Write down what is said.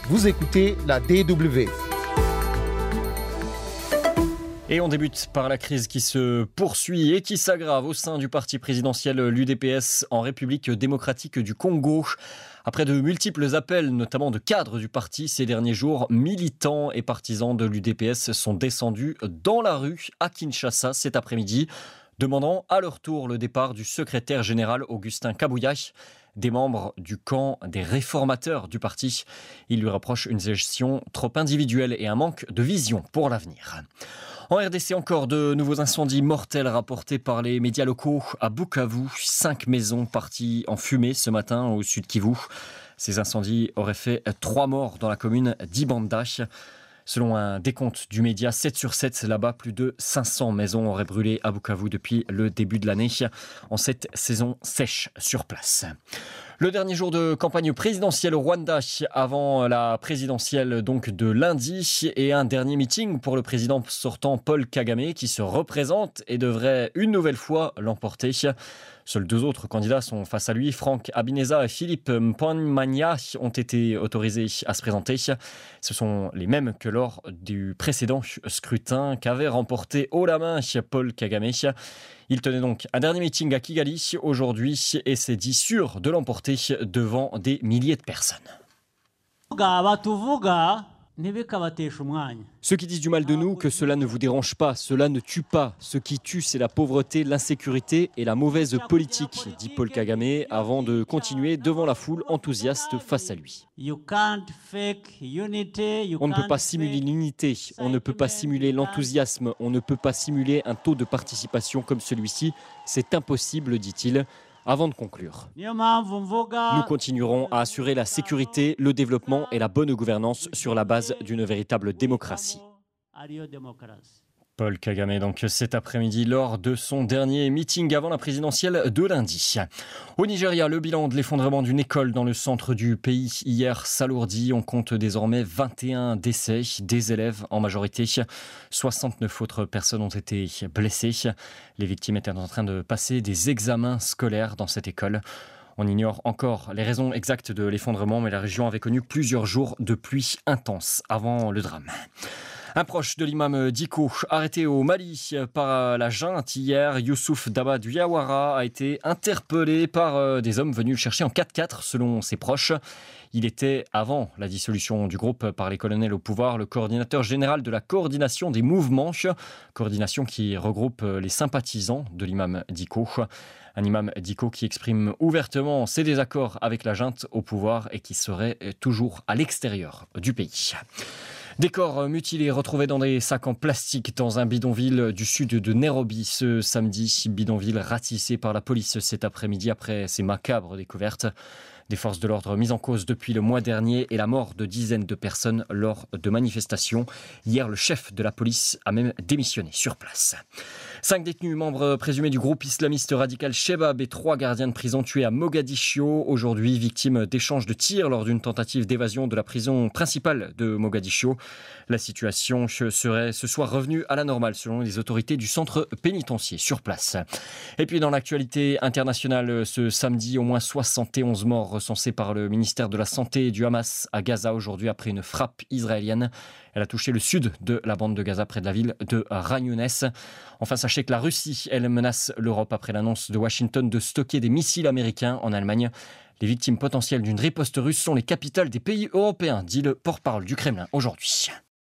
Vous écoutez la DW. Et on débute par la crise qui se poursuit et qui s'aggrave au sein du parti présidentiel l'UDPS en République démocratique du Congo. Après de multiples appels, notamment de cadres du parti ces derniers jours, militants et partisans de l'UDPS sont descendus dans la rue à Kinshasa cet après-midi, demandant à leur tour le départ du secrétaire général Augustin Kabouya. Des membres du camp des réformateurs du parti. Ils lui reprochent une gestion trop individuelle et un manque de vision pour l'avenir. En RDC, encore de nouveaux incendies mortels rapportés par les médias locaux à Bukavu. 5 maisons parties en fumée ce matin au sud Kivu. Ces incendies auraient fait 3 morts dans la commune d'Ibanda. Selon un décompte du média 7 sur 7, là-bas, plus de 500 maisons auraient brûlé à Bukavu depuis le début de l'année, en cette saison sèche sur place. Le dernier jour de campagne présidentielle au Rwanda avant la présidentielle donc de lundi et un dernier meeting pour le président sortant Paul Kagame qui se représente et devrait une nouvelle fois l'emporter. Seuls 2 autres candidats sont face à lui. Franck Habineza et Philippe Mpwanya ont été autorisés à se présenter. Ce sont les mêmes que lors du précédent scrutin qu'avait remporté haut la main Paul Kagame. Il tenait donc un dernier meeting à Kigali aujourd'hui et s'est dit sûr de l'emporter devant des milliers de personnes. Ceux qui disent du mal de nous, que cela ne vous dérange pas, cela ne tue pas. Ce qui tue, c'est la pauvreté, l'insécurité et la mauvaise politique, dit Paul Kagame avant de continuer devant la foule enthousiaste face à lui. On ne peut pas simuler l'unité, on ne peut pas simuler l'enthousiasme, on ne peut pas simuler un taux de participation comme celui-ci. C'est impossible, dit-il. Avant de conclure, nous continuerons à assurer la sécurité, le développement et la bonne gouvernance sur la base d'une véritable démocratie. Paul Kagame, donc cet après-midi, lors de son dernier meeting avant la présidentielle de lundi. Au Nigeria, le bilan de l'effondrement d'une école dans le centre du pays hier s'alourdit. On compte désormais 21 décès, des élèves en majorité. 69 autres personnes ont été blessées. Les victimes étaient en train de passer des examens scolaires dans cette école. On ignore encore les raisons exactes de l'effondrement, mais la région avait connu plusieurs jours de pluie intense avant le drame. Un proche de l'imam Diko, arrêté au Mali par la junte hier, Youssouf Daba Diawara, a été interpellé par des hommes venus le chercher en 4x4 selon ses proches. Il était, avant la dissolution du groupe par les colonels au pouvoir, le coordinateur général de la coordination des mouvements, coordination qui regroupe les sympathisants de l'imam Diko. Un imam Diko qui exprime ouvertement ses désaccords avec la junte au pouvoir et qui serait toujours à l'extérieur du pays. Des corps mutilés retrouvés dans des sacs en plastique dans un bidonville du sud de Nairobi ce samedi. Bidonville ratissé par la police cet après-midi après ces macabres découvertes. Des forces de l'ordre mises en cause depuis le mois dernier et la mort de dizaines de personnes lors de manifestations. Hier, le chef de la police a même démissionné sur place. 5 détenus, membres présumés du groupe islamiste radical Shebab et 3 gardiens de prison tués à Mogadiscio. Aujourd'hui, victimes d'échanges de tirs lors d'une tentative d'évasion de la prison principale de Mogadiscio. La situation serait ce soir revenue à la normale selon les autorités du centre pénitentiaire sur place. Et puis dans l'actualité internationale, ce samedi, au moins 71 morts recensés par le ministère de la Santé du Hamas à Gaza aujourd'hui après une frappe israélienne. Elle a touché le sud de la bande de Gaza près de la ville de Khan Younes. Enfin, sachez que la Russie, elle menace l'Europe après l'annonce de Washington de stocker des missiles américains en Allemagne. Les victimes potentielles d'une riposte russe sont les capitales des pays européens, dit le porte-parole du Kremlin aujourd'hui.